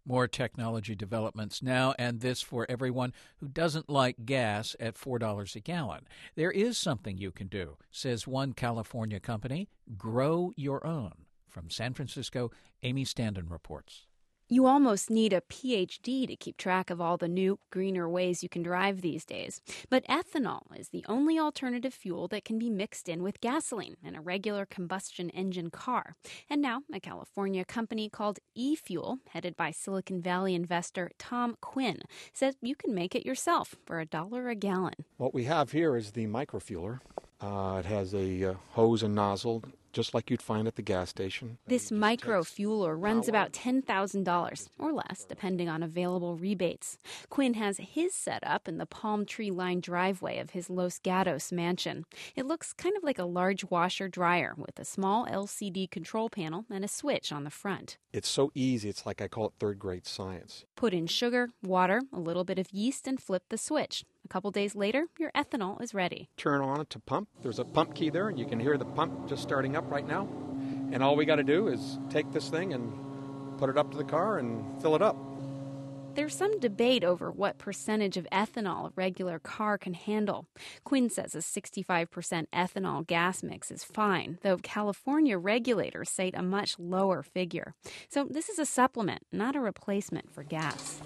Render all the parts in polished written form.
More technology developments now, and this for everyone who doesn't like gas at $4 a gallon. There is something you can do, says one California company. Grow your own. From San Francisco, Amy Standen reports. You almost need a PhD to keep track of all the new, greener ways you can drive these days. But ethanol is the only alternative fuel that can be mixed in with gasoline in a regular combustion engine car. And now, a California company called eFuel, headed by Silicon Valley investor Tom Quinn, says you can make it yourself for $1 a gallon. What we have here is the microfueler. It has a hose and nozzle, just like you'd find at the gas station. This microfueler runs about $10,000 or less, depending on available rebates. Quinn has his set up in the palm tree-lined driveway of his Los Gatos mansion. It looks kind of like a large washer-dryer with a small LCD control panel and a switch on the front. It's so easy, it's like I call it third-grade science. Put in sugar, water, a little bit of yeast, and flip the switch. A couple days later, your ethanol is ready. Turn on it to pump. There's a pump key there, and you can hear the pump just starting up right now. And all we got to do is take this thing and put it up to the car and fill it up. There's some debate over what percentage of ethanol a regular car can handle. Quinn says a 65% ethanol gas mix is fine, though California regulators cite a much lower figure. So this is a supplement, not a replacement for gas.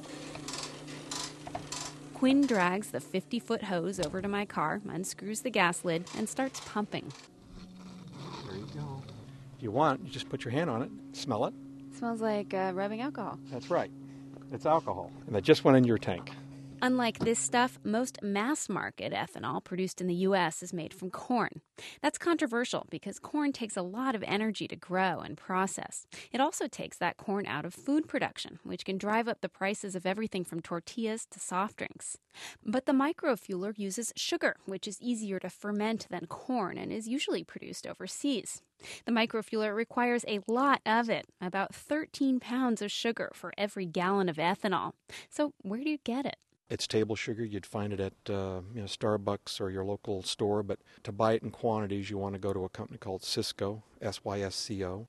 Quinn drags the 50-foot hose over to my car, unscrews the gas lid, and starts pumping. There you go. If you want, you just put your hand on it, smell it. Smells like rubbing alcohol. That's right. It's alcohol. And that just went in your tank. Unlike this stuff, most mass-market ethanol produced in the U.S. is made from corn. That's controversial because corn takes a lot of energy to grow and process. It also takes that corn out of food production, which can drive up the prices of everything from tortillas to soft drinks. But the microfueler uses sugar, which is easier to ferment than corn and is usually produced overseas. The microfueler requires a lot of it, about 13 pounds of sugar for every gallon of ethanol. So where do you get it? It's table sugar. You'd find it at Starbucks or your local store, but to buy it in quantities, you want to go to a company called Sysco, Sysco.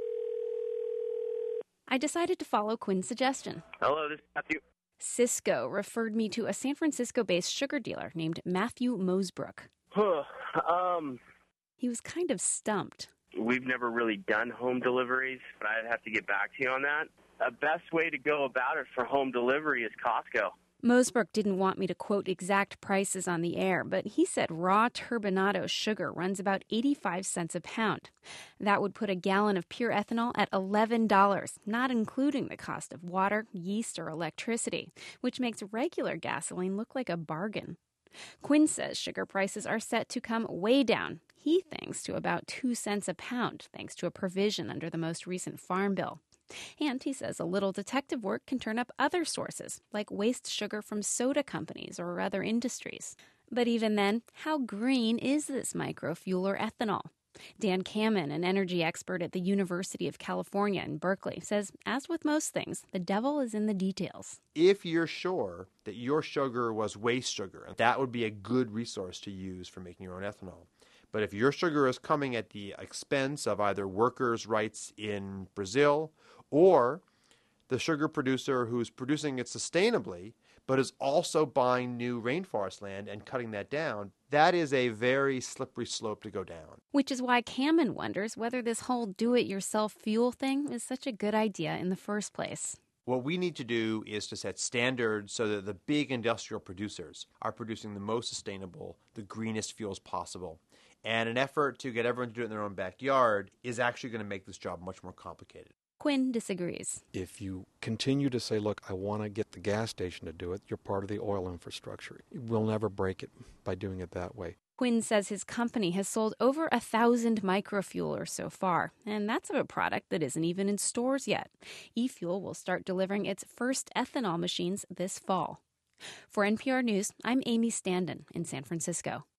I decided to follow Quinn's suggestion. Hello, this is Matthew. Sysco referred me to a San Francisco-based sugar dealer named Matthew Mosebrook. He was kind of stumped. We've never really done home deliveries, but I'd have to get back to you on that. The best way to go about it for home delivery is Costco. Mosebrook didn't want me to quote exact prices on the air, but he said raw turbinado sugar runs about 85 cents a pound. That would put a gallon of pure ethanol at $11, not including the cost of water, yeast, or electricity, which makes regular gasoline look like a bargain. Quinn says sugar prices are set to come way down. He thinks to about 2 cents a pound, thanks to a provision under the most recent farm bill. And he says a little detective work can turn up other sources, like waste sugar from soda companies or other industries. But even then, how green is this microfueler ethanol? Dan Kamen, an energy expert at the University of California in Berkeley, says, as with most things, the devil is in the details. If you're sure that your sugar was waste sugar, that would be a good resource to use for making your own ethanol. But if your sugar is coming at the expense of either workers' rights in Brazil or the sugar producer who's producing it sustainably but is also buying new rainforest land and cutting that down, that is a very slippery slope to go down. Which is why Kamen wonders whether this whole do-it-yourself fuel thing is such a good idea in the first place. What we need to do is to set standards so that the big industrial producers are producing the most sustainable, the greenest fuels possible. And an effort to get everyone to do it in their own backyard is actually going to make this job much more complicated. Quinn disagrees. If you continue to say, look, I want to get the gas station to do it, you're part of the oil infrastructure. We'll never break it by doing it that way. Quinn says his company has sold over 1,000 microfuelers so far, and that's of a product that isn't even in stores yet. eFuel will start delivering its first ethanol machines this fall. For NPR News, I'm Amy Standen in San Francisco.